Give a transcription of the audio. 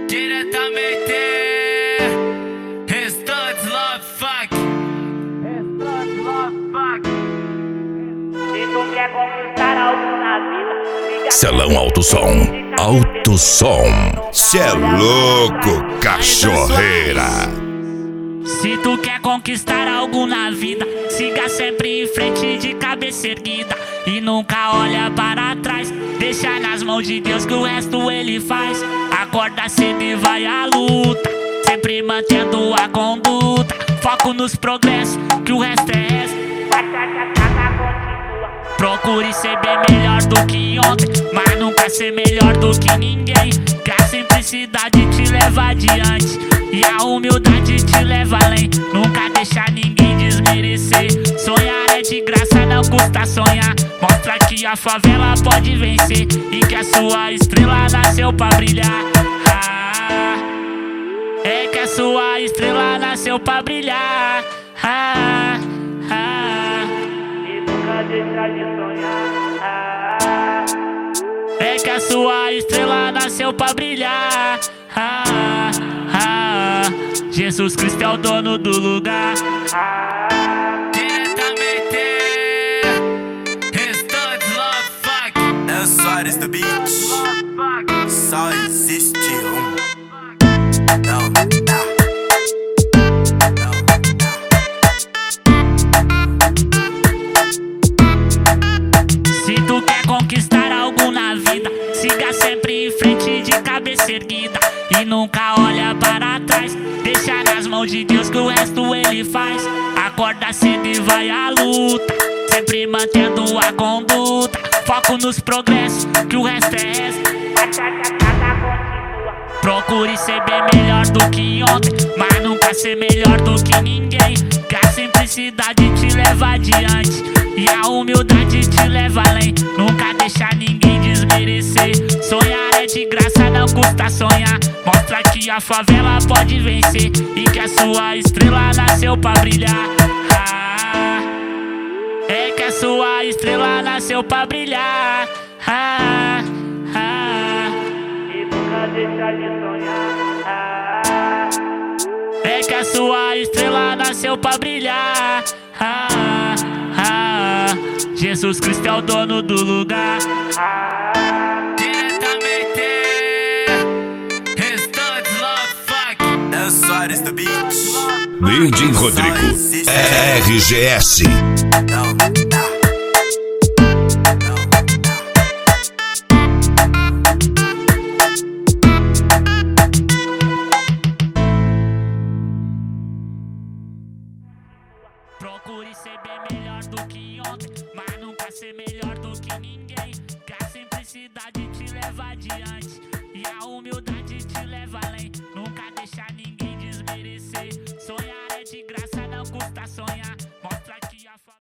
Diretamente Restantes Love Fuck. Se tu quer conquistar algo na vida, Celão Alto Som. Alto Som. Cê é louco, cachorreira. Se tu quer conquistar algo na vida, siga sempre em frente de cabeça erguida e nunca olha para trás. Deixa nas mãos de Deus que o resto ele faz. Acorda cedo e vai à luta, sempre mantendo a conduta. Foco nos progressos, que o resto é resto. Procure ser bem melhor do que ontem, mas nunca ser melhor do que ninguém. Que a simplicidade te leva adiante e a humildade te leva além. Nunca deixar ninguém desmerecer. Sonhar é de graça, não custa sonhar. Mostra que a favela pode vencer e que a sua estrela nasceu pra brilhar. É que a sua estrela nasceu pra brilhar. e nunca deixa de sonhar. É que a sua estrela nasceu pra brilhar. Jesus Cristo é o dono do lugar. Diretamente Restantes Love Fuck. É Soares do beat. Só existe um. Não dá. Se tu quer conquistar algo na vida, siga sempre em frente de cabeça erguida e nunca olha para trás. Deixa nas mãos de Deus que o resto ele faz. Acorda cedo e vai à luta, sempre mantendo a conduta. Foco nos progressos, que o resto é resto. Procure ser bem melhor do que ontem, mas nunca ser melhor do que ninguém. Que a simplicidade te leva adiante e a humildade te leva além. Nunca deixar ninguém desmerecer. Sonhar é de graça, não custa sonhar. Mostra que a favela pode vencer e que a sua estrela nasceu pra brilhar. É que a sua estrela nasceu pra brilhar. e nunca deixa de sonhar. É que a sua estrela nasceu pra brilhar. Jesus Cristo é o dono do lugar. Diretamente Restantes Love Fuck. É Soares do beat. Lindim Rodrigo. RGS. Não dá. Procure ser bem melhor do que ontem, mas nunca ser melhor do que ninguém. Que a simplicidade te leva adiante e a humildade te leva além. Nunca deixar ninguém desmerecer. Sonhar é de graça, não custa sonhar.